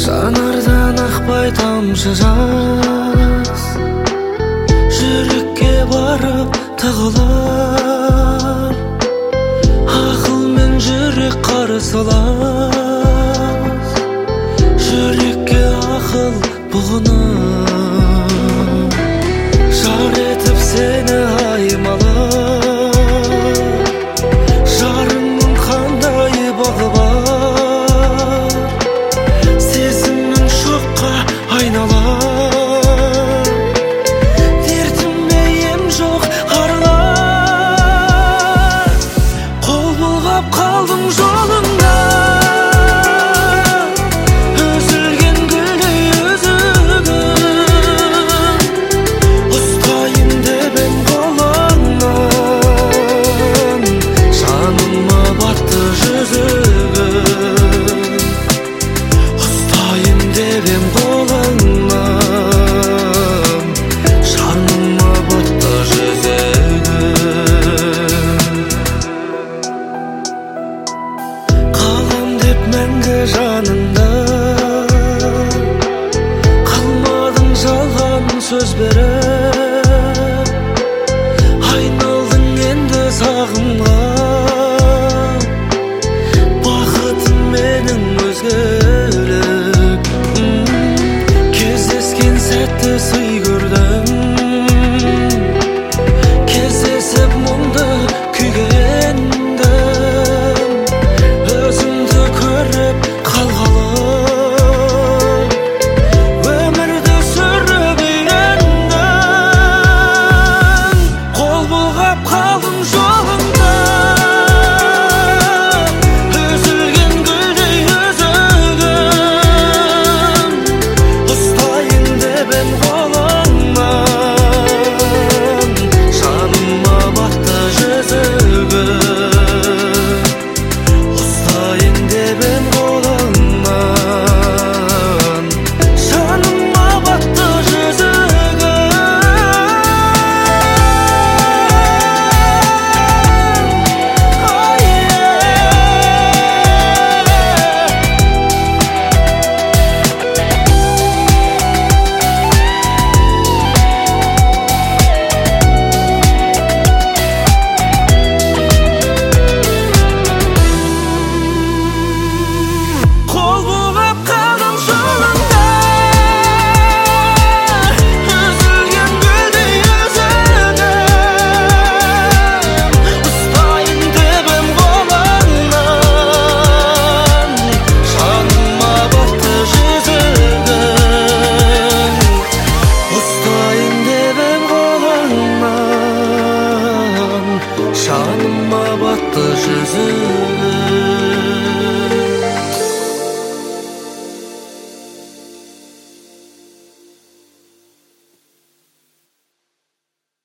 Жанардан ақпай тамшы жас, жүрекке барып тығылар. Ақыл мен жүрек қарсылас, жүрекке ақыл бұғынып, жар етіп сені аймалап. Жарыңның қандай бағы бар, сезімнің шоққа айналар. Дертіме ем жоқ аралар, қол бұлғап қалдым жолыңда. Үзілген гүлдей үзігім, ұстайын деп ем қолыңнан. Жаныма батты жүзігім, ұстайын деп ем қолыңнан. Жаныма батты жүзігім. Қалам деп мәңгі жанында, қалмадың жалған сөз беріп. Айналдың енді сағынған, бақытым менің өзгелік. Кездескен сәтті сый көрдім,